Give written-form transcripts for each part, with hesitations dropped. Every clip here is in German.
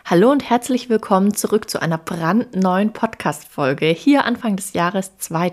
Hallo und herzlich willkommen zurück zu einer brandneuen Podcast-Folge hier Anfang des Jahres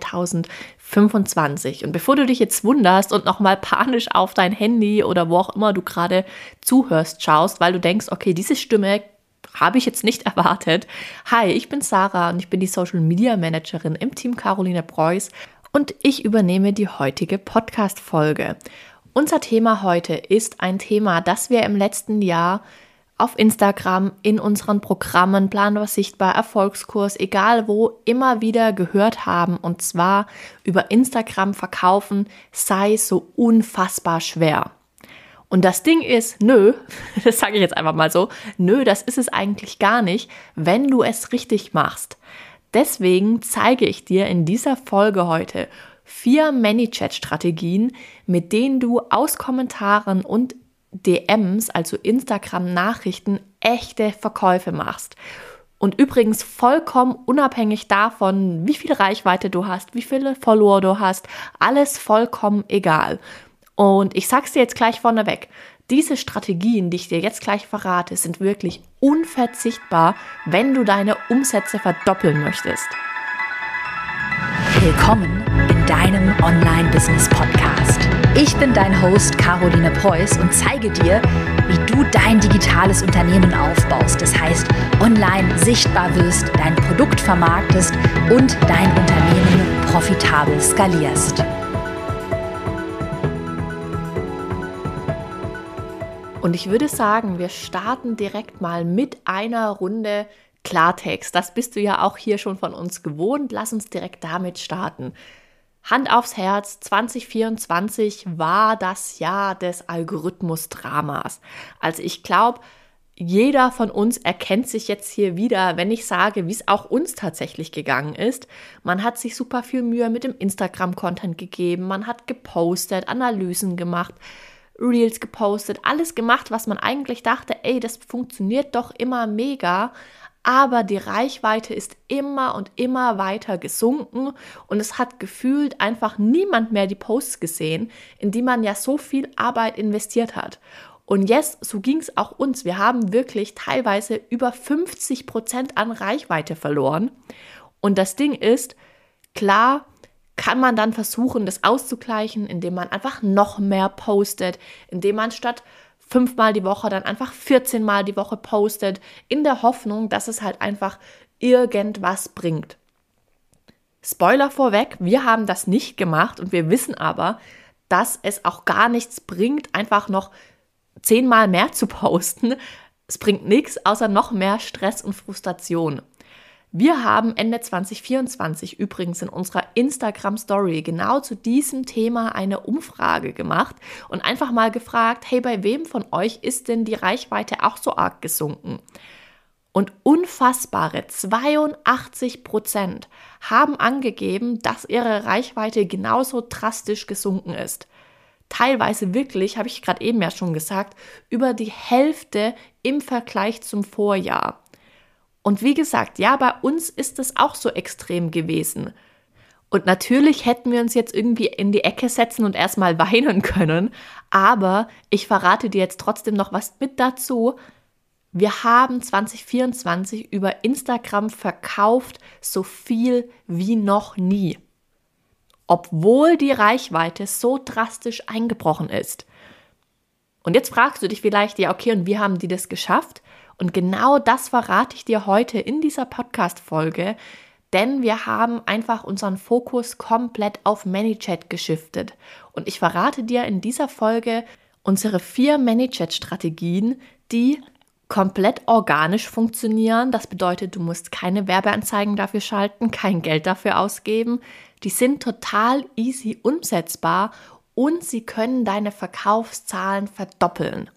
2025. Und bevor du dich jetzt wunderst und nochmal panisch auf dein Handy oder wo auch immer du gerade zuhörst, schaust, weil du denkst, okay, diese Stimme habe ich jetzt nicht erwartet. Hi, ich bin Sarah und ich bin die Social Media Managerin im Team Caroline Preuß und ich übernehme die heutige Podcast-Folge. Unser Thema heute ist ein Thema, das wir im letzten Jahr auf Instagram, in unseren Programmen, Planbar Sichtbar, Erfolgskurs, egal wo, immer wieder gehört haben. Und zwar über Instagram verkaufen sei so unfassbar schwer. Und das Ding ist, das sage ich jetzt einfach mal so, das ist es eigentlich gar nicht, wenn du es richtig machst. Deswegen zeige ich dir in dieser Folge heute 4 ManyChat-Strategien, mit denen du aus Kommentaren und DMs, also Instagram-Nachrichten, echte Verkäufe machst. Und übrigens vollkommen unabhängig davon, wie viel Reichweite du hast, wie viele Follower du hast, alles vollkommen egal. Und ich sag's dir jetzt gleich vorneweg, diese Strategien, die ich dir jetzt gleich verrate, sind wirklich unverzichtbar, wenn du deine Umsätze verdoppeln möchtest. Willkommen in deinem Online-Business-Podcast. Ich bin dein Host Caroline Preuß und zeige dir, wie du dein digitales Unternehmen aufbaust. Das heißt, online sichtbar wirst, dein Produkt vermarktest und dein Unternehmen profitabel skalierst. Und ich würde sagen, wir starten direkt mal mit einer Runde Klartext. Das bist du ja auch hier schon von uns gewohnt. Lass uns direkt damit starten. Hand aufs Herz, 2024 war das Jahr des Algorithmus-Dramas. Also ich glaube, jeder von uns erkennt sich jetzt hier wieder, wenn ich sage, wie es auch uns tatsächlich gegangen ist. Man hat sich super viel Mühe mit dem Instagram-Content gegeben, man hat gepostet, Analysen gemacht, Reels gepostet, alles gemacht, was man eigentlich dachte, das funktioniert doch immer mega. Aber die Reichweite ist immer und immer weiter gesunken und es hat gefühlt einfach niemand mehr die Posts gesehen, in die man ja so viel Arbeit investiert hat. Und yes, so ging es auch uns. Wir haben wirklich teilweise über 50% an Reichweite verloren. Und das Ding ist, klar kann man dann versuchen, das auszugleichen, indem man einfach noch mehr postet, indem man statt 5-mal die Woche dann einfach 14-mal die Woche postet, in der Hoffnung, dass es halt einfach irgendwas bringt. Spoiler vorweg, wir haben das nicht gemacht und wir wissen aber, dass es auch gar nichts bringt, einfach noch 10-mal mehr zu posten. Es bringt nichts, außer noch mehr Stress und Frustration. Wir haben Ende 2024 übrigens in unserer Instagram-Story genau zu diesem Thema eine Umfrage gemacht und einfach mal gefragt, hey, bei wem von euch ist denn die Reichweite auch so arg gesunken? Und unfassbare 82% haben angegeben, dass ihre Reichweite genauso drastisch gesunken ist. Teilweise wirklich, habe ich gerade eben ja schon gesagt, über die Hälfte im Vergleich zum Vorjahr. Und wie gesagt, ja, bei uns ist es auch so extrem gewesen. Und natürlich hätten wir uns jetzt irgendwie in die Ecke setzen und erstmal weinen können, aber ich verrate dir jetzt trotzdem noch was mit dazu. Wir haben 2024 über Instagram verkauft so viel wie noch nie, obwohl die Reichweite so drastisch eingebrochen ist. Und jetzt fragst du dich vielleicht, ja okay, und wie haben die das geschafft? Und genau das verrate ich dir heute in dieser Podcast-Folge, denn wir haben einfach unseren Fokus komplett auf ManyChat geschiftet. Und ich verrate dir in dieser Folge unsere 4 ManyChat-Strategien, die komplett organisch funktionieren. Das bedeutet, du musst keine Werbeanzeigen dafür schalten, kein Geld dafür ausgeben. Die sind total easy umsetzbar und sie können deine Verkaufszahlen verdoppeln.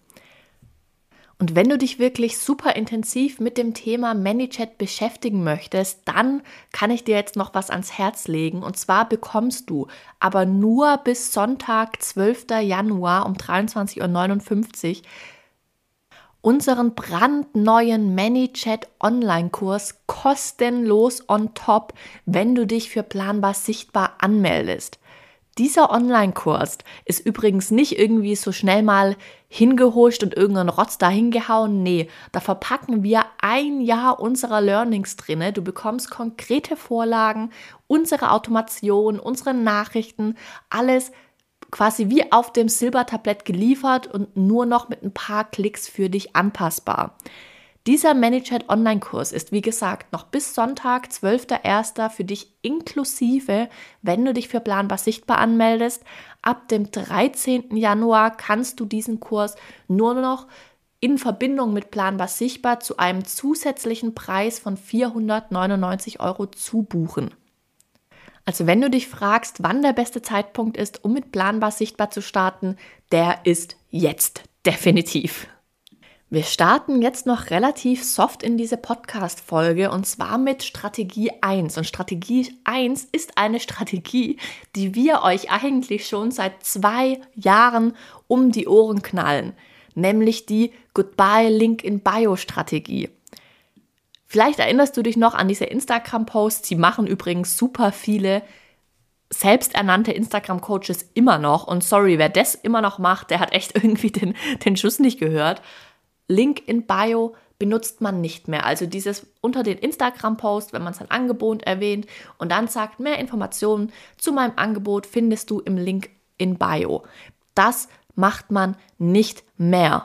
Und wenn du dich wirklich super intensiv mit dem Thema ManyChat beschäftigen möchtest, dann kann ich dir jetzt noch was ans Herz legen. Und zwar bekommst du aber nur bis Sonntag, 12. Januar um 23:59 Uhr unseren brandneuen ManyChat Online-Kurs kostenlos on top, wenn du dich für Planbar Sichtbar anmeldest. Dieser Online-Kurs ist übrigens nicht irgendwie so schnell mal hingehuscht und irgendein Rotz da hingehauen. Nee, da verpacken wir 1 Jahr unserer Learnings drinne. Du bekommst konkrete Vorlagen, unsere Automation, unsere Nachrichten, alles quasi wie auf dem Silbertablett geliefert und nur noch mit ein paar Klicks für dich anpassbar. Dieser ManyChat Online-Kurs ist, wie gesagt, noch bis Sonntag, 12.01. für dich inklusive, wenn du dich für Planbar Sichtbar anmeldest. Ab dem 13. Januar kannst du diesen Kurs nur noch in Verbindung mit Planbar Sichtbar zu einem zusätzlichen Preis von 499 € zubuchen. Also wenn du dich fragst, wann der beste Zeitpunkt ist, um mit Planbar Sichtbar zu starten, der ist jetzt, definitiv. Wir starten jetzt noch relativ soft in diese Podcast-Folge und zwar mit Strategie 1. Und Strategie 1 ist eine Strategie, die wir euch eigentlich schon seit 2 Jahren um die Ohren knallen, nämlich die Goodbye Link in Bio Strategie. Vielleicht erinnerst du dich noch an diese Instagram-Posts, die machen übrigens super viele selbsternannte Instagram-Coaches immer noch. Und sorry, wer das immer noch macht, der hat echt irgendwie den Schuss nicht gehört. Link in Bio benutzt man nicht mehr. Also dieses unter den Instagram-Post, wenn man sein Angebot erwähnt und dann sagt, mehr Informationen zu meinem Angebot findest du im Link in Bio. Das macht man nicht mehr.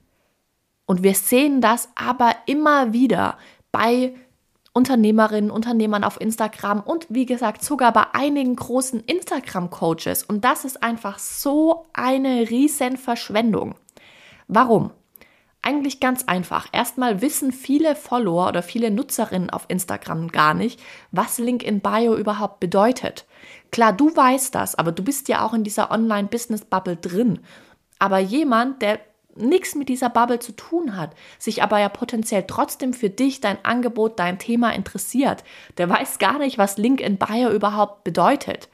Und wir sehen das aber immer wieder bei Unternehmerinnen, Unternehmern auf Instagram und wie gesagt sogar bei einigen großen Instagram-Coaches. Und das ist einfach so eine riesen Verschwendung. Warum? Eigentlich ganz einfach. Erstmal wissen viele Follower oder viele Nutzerinnen auf Instagram gar nicht, was Link in Bio überhaupt bedeutet. Klar, du weißt das, aber du bist ja auch in dieser Online-Business-Bubble drin. Aber jemand, der nichts mit dieser Bubble zu tun hat, sich aber ja potenziell trotzdem für dich, dein Angebot, dein Thema interessiert, der weiß gar nicht, was Link in Bio überhaupt bedeutet.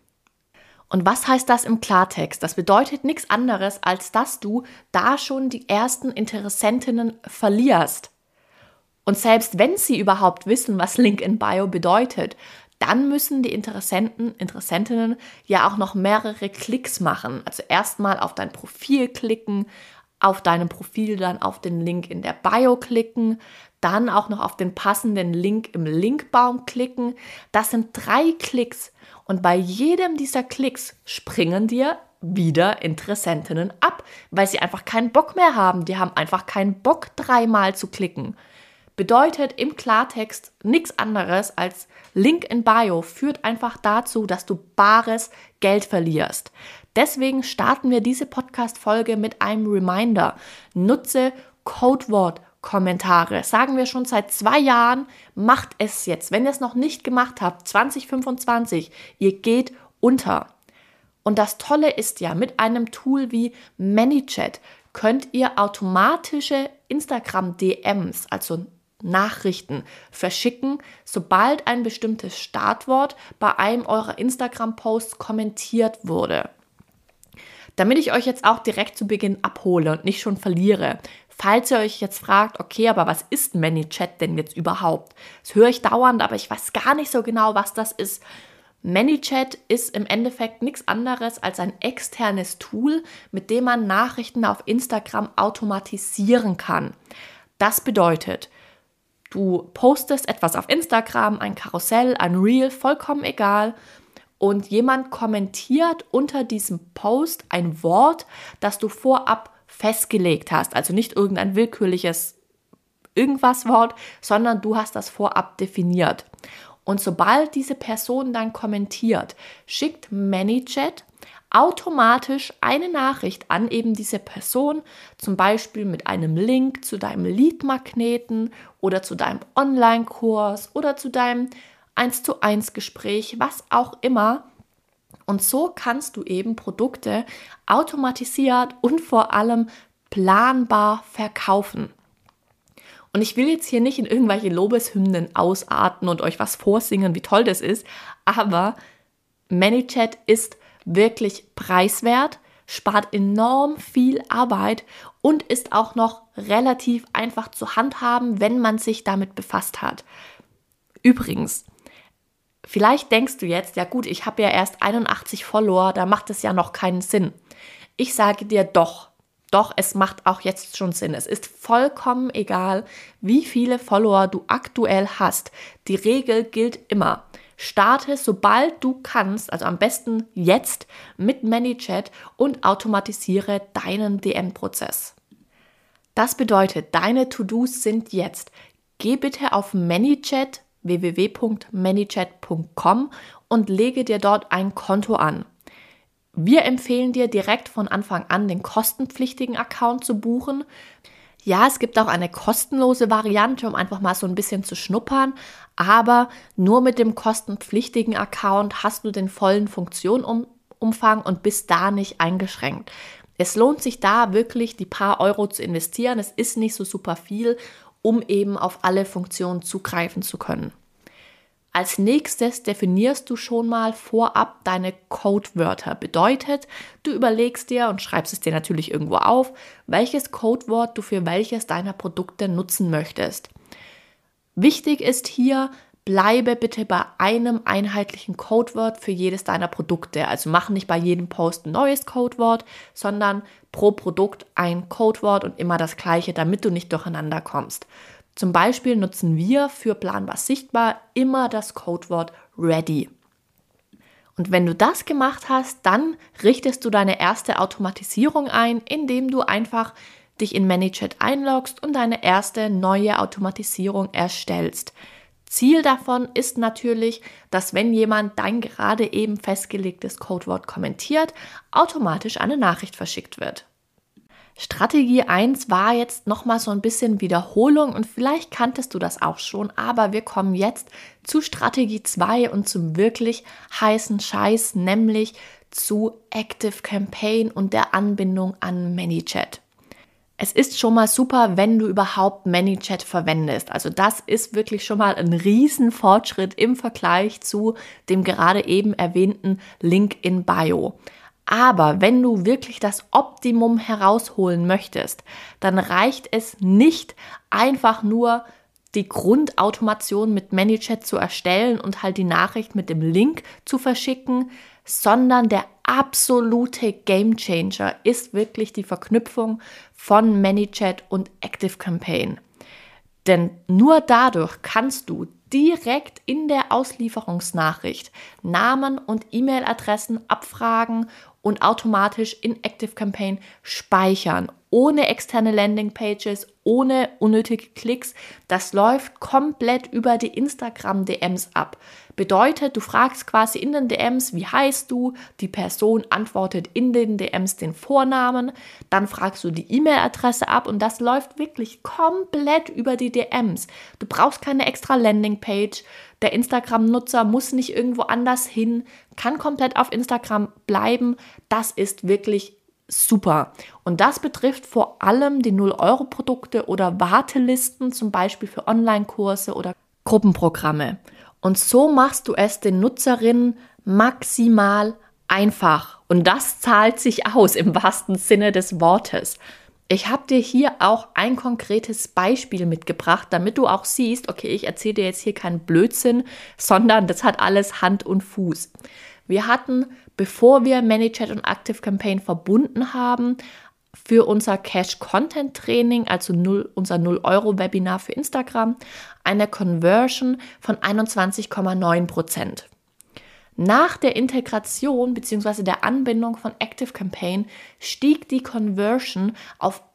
Und was heißt das im Klartext? Das bedeutet nichts anderes, als dass du da schon die ersten Interessentinnen verlierst. Und selbst wenn sie überhaupt wissen, was Link in Bio bedeutet, dann müssen die Interessentinnen ja auch noch mehrere Klicks machen. Also erstmal auf dein Profil klicken, auf deinem Profil dann auf den Link in der Bio klicken, dann auch noch auf den passenden Link im Linkbaum klicken. Das sind 3 Klicks. Und bei jedem dieser Klicks springen dir wieder Interessentinnen ab, weil sie einfach keinen Bock mehr haben. Die haben einfach keinen Bock, 3-mal zu klicken. Bedeutet im Klartext nichts anderes als Link in Bio führt einfach dazu, dass du bares Geld verlierst. Deswegen starten wir diese Podcast-Folge mit einem Reminder. Nutze Codewort-Kommentare. Sagen wir schon seit 2 Jahren, macht es jetzt. Wenn ihr es noch nicht gemacht habt, 2025, ihr geht unter. Und das Tolle ist ja, mit einem Tool wie ManyChat könnt ihr automatische Instagram-DMs, also Nachrichten, verschicken, sobald ein bestimmtes Startwort bei einem eurer Instagram-Posts kommentiert wurde. Damit ich euch jetzt auch direkt zu Beginn abhole und nicht schon verliere, falls ihr euch jetzt fragt, okay, aber was ist ManyChat denn jetzt überhaupt? Das höre ich dauernd, aber ich weiß gar nicht so genau, was das ist. ManyChat ist im Endeffekt nichts anderes als ein externes Tool, mit dem man Nachrichten auf Instagram automatisieren kann. Das bedeutet, du postest etwas auf Instagram, ein Karussell, ein Reel, vollkommen egal, und jemand kommentiert unter diesem Post ein Wort, das du vorab festgelegt hast. Also nicht irgendein willkürliches Irgendwas-Wort, sondern du hast das vorab definiert. Und sobald diese Person dann kommentiert, schickt ManyChat automatisch eine Nachricht an eben diese Person, zum Beispiel mit einem Link zu deinem Lead-Magneten oder zu deinem Online-Kurs oder zu deinem 1:1 Gespräch, was auch immer. Und so kannst du eben Produkte automatisiert und vor allem planbar verkaufen. Und ich will jetzt hier nicht in irgendwelche Lobeshymnen ausarten und euch was vorsingen, wie toll das ist, aber ManyChat ist wirklich preiswert, spart enorm viel Arbeit und ist auch noch relativ einfach zu handhaben, wenn man sich damit befasst hat. Übrigens, Vielleicht denkst du jetzt, ja gut, ich habe ja erst 81 Follower, da macht es ja noch keinen Sinn. Ich sage dir doch, es macht auch jetzt schon Sinn. Es ist vollkommen egal, wie viele Follower du aktuell hast. Die Regel gilt immer. Starte, sobald du kannst, also am besten jetzt, mit ManyChat und automatisiere deinen DM-Prozess. Das bedeutet, deine To-Dos sind jetzt. Geh bitte auf ManyChat, www.manychat.com und lege dir dort ein Konto an. Wir empfehlen dir direkt von Anfang an den kostenpflichtigen Account zu buchen. Ja, es gibt auch eine kostenlose Variante, um einfach mal so ein bisschen zu schnuppern, aber nur mit dem kostenpflichtigen Account hast du den vollen Funktionenumfang und bist da nicht eingeschränkt. Es lohnt sich da wirklich, die paar Euro zu investieren. Es ist nicht so super viel, um eben auf alle Funktionen zugreifen zu können. Als nächstes definierst du schon mal vorab deine Codewörter. Bedeutet, du überlegst dir und schreibst es dir natürlich irgendwo auf, welches Codewort du für welches deiner Produkte nutzen möchtest. Wichtig ist hier, bleibe bitte bei einem einheitlichen Codewort für jedes deiner Produkte. Also mach nicht bei jedem Post ein neues Codewort, sondern pro Produkt ein Codewort und immer das gleiche, damit du nicht durcheinander kommst. Zum Beispiel nutzen wir für Planbar Sichtbar immer das Codewort Ready. Und wenn du das gemacht hast, dann richtest du deine erste Automatisierung ein, indem du einfach dich in ManyChat einloggst und deine erste neue Automatisierung erstellst. Ziel davon ist natürlich, dass wenn jemand dein gerade eben festgelegtes Codewort kommentiert, automatisch eine Nachricht verschickt wird. Strategie 1 war jetzt nochmal so ein bisschen Wiederholung und vielleicht kanntest du das auch schon, aber wir kommen jetzt zu Strategie 2 und zum wirklich heißen Scheiß, nämlich zu Active Campaign und der Anbindung an ManyChat. Es ist schon mal super, wenn du überhaupt ManyChat verwendest. Also das ist wirklich schon mal ein Riesenfortschritt im Vergleich zu dem gerade eben erwähnten Link in Bio. Aber wenn du wirklich das Optimum herausholen möchtest, dann reicht es nicht, einfach nur die Grundautomation mit ManyChat zu erstellen und halt die Nachricht mit dem Link zu verschicken, sondern der absolute Gamechanger ist wirklich die Verknüpfung von ManyChat und ActiveCampaign. Denn nur dadurch kannst du direkt in der Auslieferungsnachricht Namen und E-Mail-Adressen abfragen und automatisch in ActiveCampaign speichern, ohne externe Landingpages, ohne unnötige Klicks. Das läuft komplett über die Instagram-DMs ab. Bedeutet, du fragst quasi in den DMs, wie heißt du? Die Person antwortet in den DMs den Vornamen. Dann fragst du die E-Mail-Adresse ab und das läuft wirklich komplett über die DMs. Du brauchst keine extra Landingpage. Der Instagram-Nutzer muss nicht irgendwo anders hin, kann komplett auf Instagram bleiben. Das ist wirklich super. Und das betrifft vor allem die 0-Euro-Produkte oder Wartelisten, zum Beispiel für Online-Kurse oder Gruppenprogramme. Und so machst du es den Nutzerinnen maximal einfach. Und das zahlt sich aus im wahrsten Sinne des Wortes. Ich habe dir hier auch ein konkretes Beispiel mitgebracht, damit du auch siehst, okay, ich erzähle dir jetzt hier keinen Blödsinn, sondern das hat alles Hand und Fuß. Wir hatten, bevor wir ManyChat und ActiveCampaign verbunden haben, für unser Cash-Content-Training, also unser 0-Euro-Webinar für Instagram, eine Conversion von 21,9%. Nach der Integration bzw. der Anbindung von ActiveCampaign stieg die Conversion auf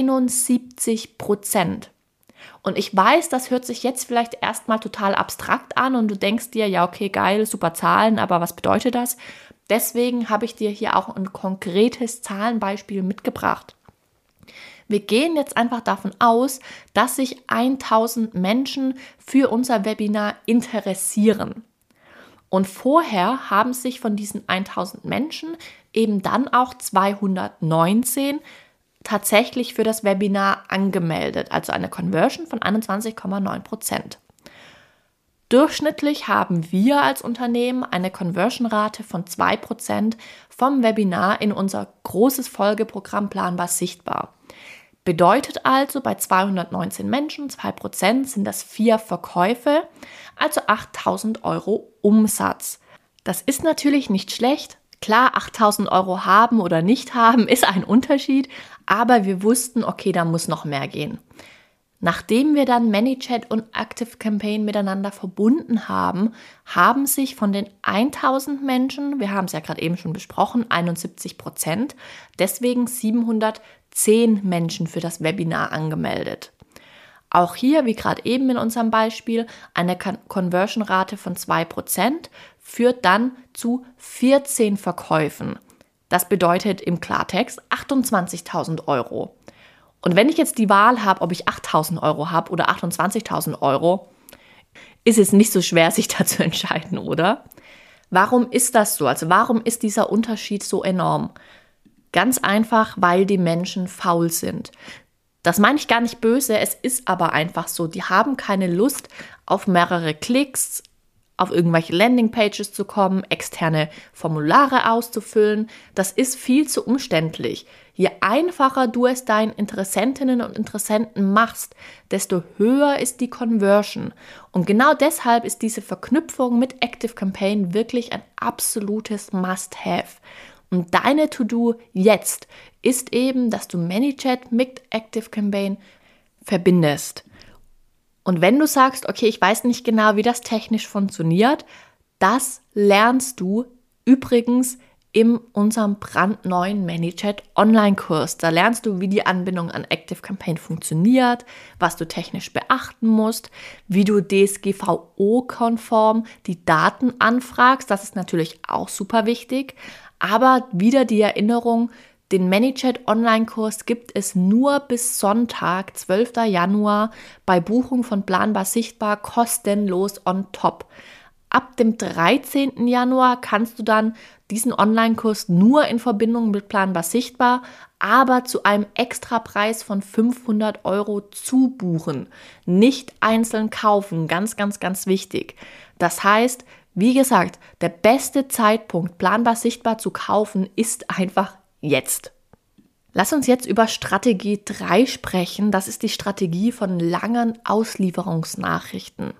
71%. Und ich weiß, das hört sich jetzt vielleicht erstmal total abstrakt an und du denkst dir, ja okay, geil, super Zahlen, aber was bedeutet das? Deswegen habe ich dir hier auch ein konkretes Zahlenbeispiel mitgebracht. Wir gehen jetzt einfach davon aus, dass sich 1000 Menschen für unser Webinar interessieren. Und vorher haben sich von diesen 1000 Menschen eben dann auch 219 tatsächlich für das Webinar angemeldet, also eine Conversion von 21,9%. Durchschnittlich haben wir als Unternehmen eine Conversion-Rate von 2% vom Webinar in unser großes Folgeprogramm Planbar Sichtbar. Bedeutet also, bei 219 Menschen, 2%, sind das 4 Verkäufe, also 8.000 € Umsatz. Das ist natürlich nicht schlecht. Klar, 8.000 € haben oder nicht haben, ist ein Unterschied, aber wir wussten, okay, da muss noch mehr gehen. Nachdem wir dann ManyChat und ActiveCampaign miteinander verbunden haben, haben sich von den 1.000 Menschen, wir haben es ja gerade eben schon besprochen, 71%, deswegen 710 Menschen für das Webinar angemeldet. Auch hier, wie gerade eben in unserem Beispiel, eine Conversion-Rate von 2% führt dann zu 14 Verkäufen. Das bedeutet im Klartext 28.000 €. Und wenn ich jetzt die Wahl habe, ob ich 8.000 € habe oder 28.000 €, ist es nicht so schwer, sich da zu entscheiden, oder? Warum ist das so? Also warum ist dieser Unterschied so enorm? Ganz einfach, weil die Menschen faul sind. Das meine ich gar nicht böse, es ist aber einfach so. Die haben keine Lust auf mehrere Klicks, auf irgendwelche Landingpages zu kommen, externe Formulare auszufüllen. Das ist viel zu umständlich. Je einfacher du es deinen Interessentinnen und Interessenten machst, desto höher ist die Conversion. Und genau deshalb ist diese Verknüpfung mit ActiveCampaign wirklich ein absolutes Must-Have. Und deine To-Do jetzt ist eben, dass du ManyChat mit ActiveCampaign verbindest. Und wenn du sagst, okay, ich weiß nicht genau, wie das technisch funktioniert, das lernst du übrigens in unserem brandneuen ManyChat Online-Kurs. Da lernst du, wie die Anbindung an ActiveCampaign funktioniert, was du technisch beachten musst, wie du DSGVO-konform die Daten anfragst. Das ist natürlich auch super wichtig. Aber wieder die Erinnerung, den ManyChat Online-Kurs gibt es nur bis Sonntag, 12. Januar, bei Buchung von Planbar Sichtbar kostenlos on top. Ab dem 13. Januar kannst du dann diesen Online-Kurs nur in Verbindung mit Planbar Sichtbar, aber zu einem Extrapreis von 500 € zubuchen. Nicht einzeln kaufen, ganz, ganz, ganz wichtig. Das heißt, wie gesagt, der beste Zeitpunkt, Planbar Sichtbar zu kaufen, ist einfach jetzt. Lass uns jetzt über Strategie 3 sprechen. Das ist die Strategie von langen Auslieferungsnachrichten.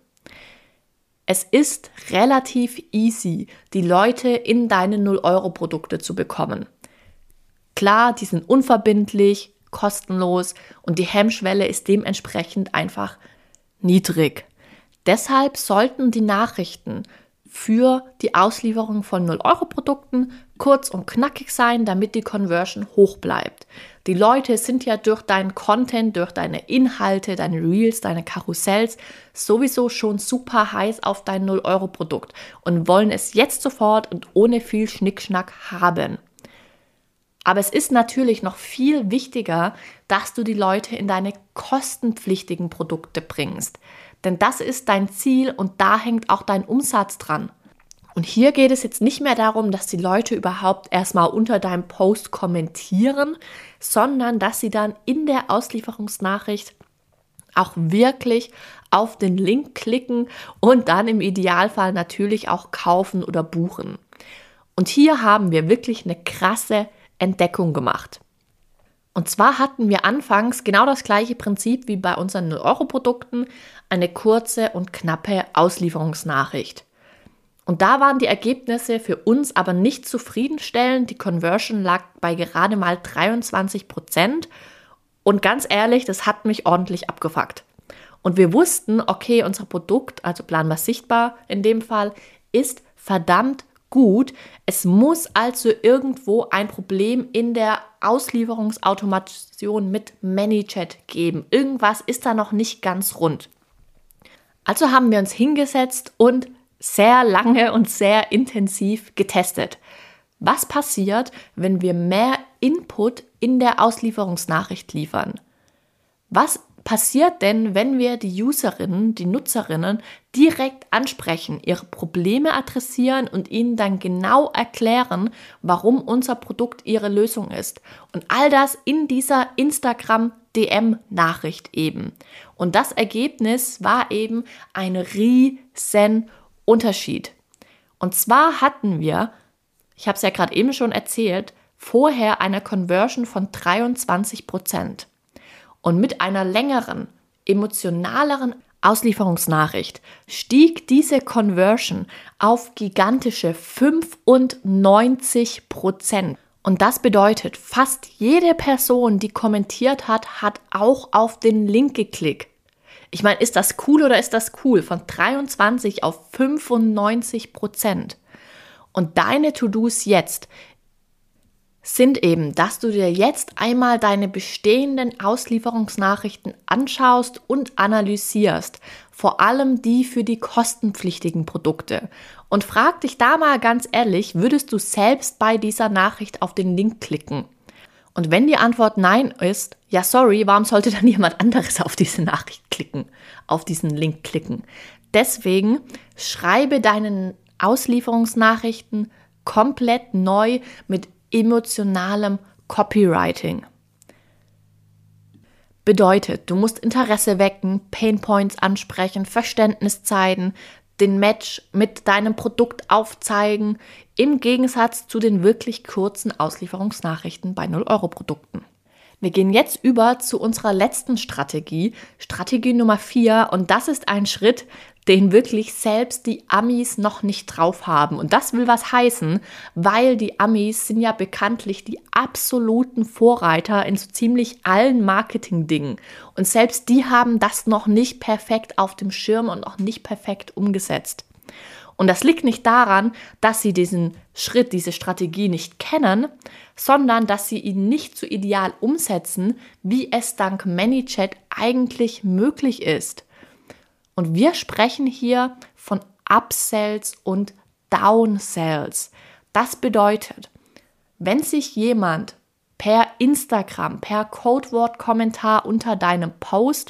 Es ist relativ easy, die Leute in deine 0-Euro-Produkte zu bekommen. Klar, die sind unverbindlich, kostenlos und die Hemmschwelle ist dementsprechend einfach niedrig. Deshalb sollten die Nachrichten für die Auslieferung von 0-Euro-Produkten kurz und knackig sein, damit die Conversion hoch bleibt. Die Leute sind ja durch deinen Content, durch deine Inhalte, deine Reels, deine Karussells sowieso schon super heiß auf dein 0-Euro-Produkt und wollen es jetzt sofort und ohne viel Schnickschnack haben. Aber es ist natürlich noch viel wichtiger, dass du die Leute in deine kostenpflichtigen Produkte bringst. Denn das ist dein Ziel und da hängt auch dein Umsatz dran. Und hier geht es jetzt nicht mehr darum, dass die Leute überhaupt erstmal unter deinem Post kommentieren, sondern dass sie dann in der Auslieferungsnachricht auch wirklich auf den Link klicken und dann im Idealfall natürlich auch kaufen oder buchen. Und hier haben wir wirklich eine krasse Entdeckung gemacht. Und zwar hatten wir anfangs genau das gleiche Prinzip wie bei unseren 0-Euro-Produkten, eine kurze und knappe Auslieferungsnachricht. Und da waren die Ergebnisse für uns aber nicht zufriedenstellend. Die Conversion lag bei gerade mal 23%. Und ganz ehrlich, das hat mich ordentlich abgefuckt. Und wir wussten, okay, unser Produkt, also Planbar Sichtbar in dem Fall, ist verdammt gut. Es muss also irgendwo ein Problem in der Auslieferungsautomation mit ManyChat geben. Irgendwas ist da noch nicht ganz rund. Also haben wir uns hingesetzt und sehr lange und sehr intensiv getestet. Was passiert, wenn wir mehr Input in der Auslieferungsnachricht liefern? Was passiert denn, wenn wir die Userinnen, die Nutzerinnen direkt ansprechen, ihre Probleme adressieren und ihnen dann genau erklären, warum unser Produkt ihre Lösung ist? Und all das in dieser Instagram-DM-Nachricht eben. Und das Ergebnis war eben ein riesen Unterschied. Und zwar hatten wir, ich habe es ja gerade eben schon erzählt, vorher eine Conversion von 23%. Und mit einer längeren, emotionaleren Auslieferungsnachricht stieg diese Conversion auf gigantische 95%. Und das bedeutet, fast jede Person, die kommentiert hat, hat auch auf den Link geklickt. Ich meine, ist das cool oder ist das cool? Von 23 auf 95%. Und deine To-Dos jetzt sind eben, dass du dir jetzt einmal deine bestehenden Auslieferungsnachrichten anschaust und analysierst, vor allem die für die kostenpflichtigen Produkte. Und frag dich da mal ganz ehrlich, würdest du selbst bei dieser Nachricht auf den Link klicken? Und wenn die Antwort nein ist, ja sorry, warum sollte dann jemand anderes auf diese Nachricht klicken, auf diesen Link klicken? Deswegen schreibe deine Auslieferungsnachrichten komplett neu mit emotionalem Copywriting. Bedeutet, du musst Interesse wecken, Painpoints ansprechen, Verständnis zeigen, den Match mit deinem Produkt aufzeigen, im Gegensatz zu den wirklich kurzen Auslieferungsnachrichten bei 0-Euro-Produkten. Wir gehen jetzt über zu unserer letzten Strategie, Strategie Nummer 4, und das ist ein Schritt, den wirklich selbst die Amis noch nicht drauf haben. Und das will was heißen, weil die Amis sind ja bekanntlich die absoluten Vorreiter in so ziemlich allen Marketing-Dingen. Und selbst die haben das noch nicht perfekt auf dem Schirm und noch nicht perfekt umgesetzt. Und das liegt nicht daran, dass sie diesen Schritt, diese Strategie nicht kennen, sondern dass sie ihn nicht so ideal umsetzen, wie es dank ManyChat eigentlich möglich ist. Und wir sprechen hier von Upsells und Downsells. Das bedeutet, wenn sich jemand per Instagram, per Codewort-Kommentar unter deinem Post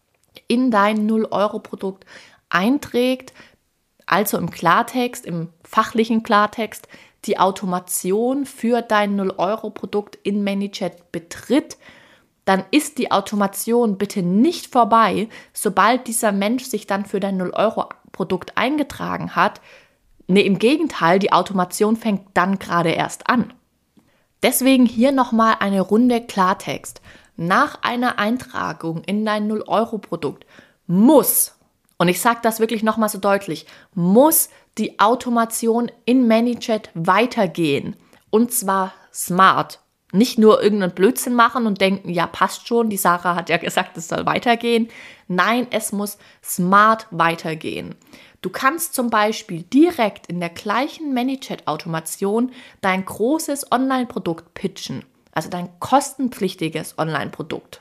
in dein 0-Euro-Produkt einträgt, also im Klartext, im fachlichen Klartext, die Automation für dein 0-Euro-Produkt in ManyChat betritt, dann ist die Automation bitte nicht vorbei, sobald dieser Mensch sich dann für dein 0-Euro-Produkt eingetragen hat. Nee, im Gegenteil, die Automation fängt dann gerade erst an. Deswegen hier nochmal eine Runde Klartext. Nach einer Eintragung in dein 0-Euro-Produkt muss, und ich sage das wirklich nochmal so deutlich, muss die Automation in ManyChat weitergehen. Und zwar smart. Nicht nur irgendeinen Blödsinn machen und denken, ja, passt schon, die Sarah hat ja gesagt, es soll weitergehen. Nein, es muss smart weitergehen. Du kannst zum Beispiel direkt in der gleichen ManyChat-Automation dein großes Online-Produkt pitchen, also dein kostenpflichtiges Online-Produkt.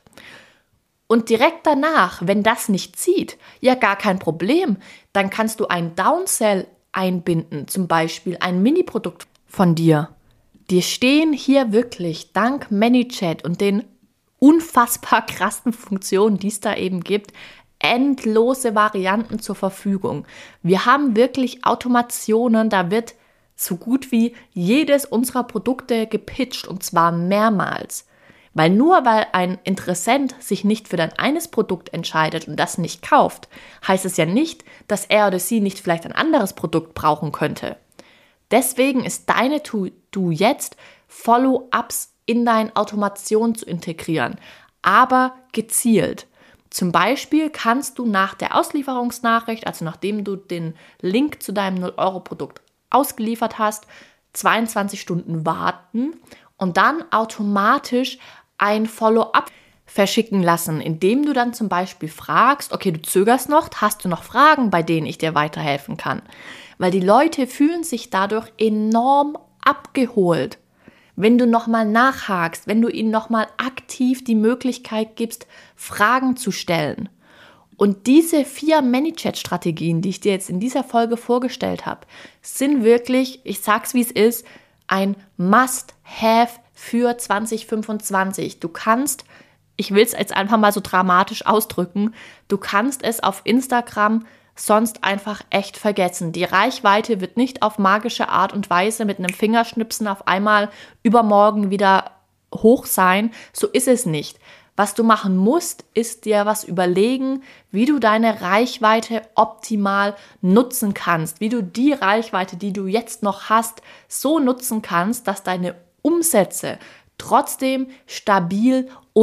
Und direkt danach, wenn das nicht zieht, ja gar kein Problem, dann kannst du ein Downsell einbinden, zum Beispiel ein Mini-Produkt von dir. Dir stehen hier wirklich dank ManyChat und den unfassbar krassen Funktionen, die es da eben gibt, endlose Varianten zur Verfügung. Wir haben wirklich Automationen, da wird so gut wie jedes unserer Produkte gepitcht und zwar mehrmals. Weil ein Interessent sich nicht für dein eines Produkt entscheidet und das nicht kauft, heißt es ja nicht, dass er oder sie nicht vielleicht ein anderes Produkt brauchen könnte. Deswegen ist deine To-Do jetzt, Follow-ups in deine Automation zu integrieren, aber gezielt. Zum Beispiel kannst du nach der Auslieferungsnachricht, also nachdem du den Link zu deinem 0-Euro-Produkt ausgeliefert hast, 22 Stunden warten und dann automatisch ein Follow-up verschicken lassen, indem du dann zum Beispiel fragst, okay, du zögerst noch, hast du noch Fragen, bei denen ich dir weiterhelfen kann? Weil die Leute fühlen sich dadurch enorm abgeholt, wenn du nochmal nachhakst, wenn du ihnen nochmal aktiv die Möglichkeit gibst, Fragen zu stellen. Und diese 4 ManyChat-Strategien, die ich dir jetzt in dieser Folge vorgestellt habe, sind wirklich, ich sag's wie es ist, ein Must-Have für 2025. Du kannst, ich will es jetzt einfach mal so dramatisch ausdrücken, du kannst es auf Instagram sonst einfach echt vergessen. Die Reichweite wird nicht auf magische Art und Weise mit einem Fingerschnipsen auf einmal übermorgen wieder hoch sein. So ist es nicht. Was du machen musst, ist dir was überlegen, wie du deine Reichweite optimal nutzen kannst, wie du die Reichweite, die du jetzt noch hast, so nutzen kannst, dass deine Umsätze trotzdem stabil und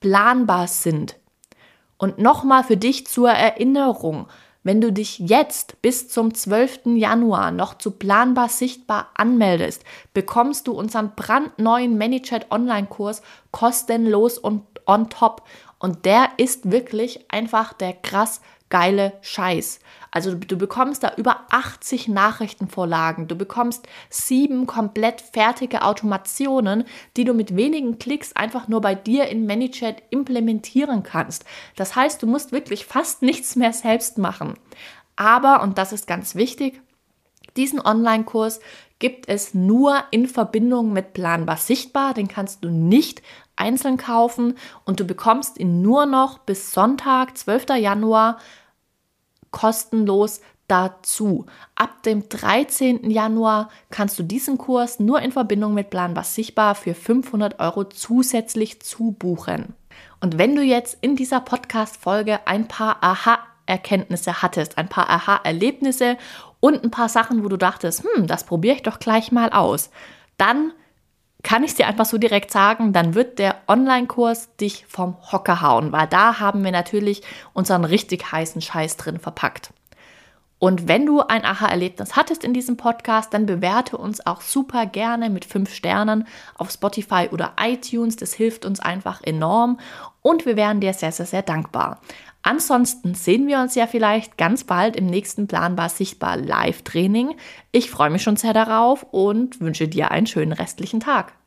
planbar sind. Und nochmal für dich zur Erinnerung, wenn du dich jetzt bis zum 12. Januar noch zu Planbar Sichtbar anmeldest, bekommst du unseren brandneuen ManyChat Online-Kurs kostenlos und on top. Und der ist wirklich einfach der krass geile Scheiß. Also du bekommst da über 80 Nachrichtenvorlagen, du bekommst 7 komplett fertige Automationen, die du mit wenigen Klicks einfach nur bei dir in ManyChat implementieren kannst. Das heißt, du musst wirklich fast nichts mehr selbst machen. Aber, und das ist ganz wichtig, diesen Online-Kurs gibt es nur in Verbindung mit Planbar Sichtbar, den kannst du nicht einzeln kaufen und du bekommst ihn nur noch bis Sonntag, 12. Januar, kostenlos dazu. Ab dem 13. Januar kannst du diesen Kurs nur in Verbindung mit Planbar Sichtbar für 500 € zusätzlich zubuchen. Und wenn du jetzt in dieser Podcast-Folge ein paar Aha-Erkenntnisse hattest, ein paar Aha-Erlebnisse und ein paar Sachen, wo du dachtest, das probiere ich doch gleich mal aus, dann kann ich dir einfach so direkt sagen, dann wird der Online-Kurs dich vom Hocker hauen, weil da haben wir natürlich unseren richtig heißen Scheiß drin verpackt. Und wenn du ein Aha-Erlebnis hattest in diesem Podcast, dann bewerte uns auch super gerne mit 5 Sternen auf Spotify oder iTunes. Das hilft uns einfach enorm und wir wären dir sehr, sehr, sehr dankbar. Ansonsten sehen wir uns ja vielleicht ganz bald im nächsten Planbar Sichtbar Live-Training. Ich freue mich schon sehr darauf und wünsche dir einen schönen restlichen Tag.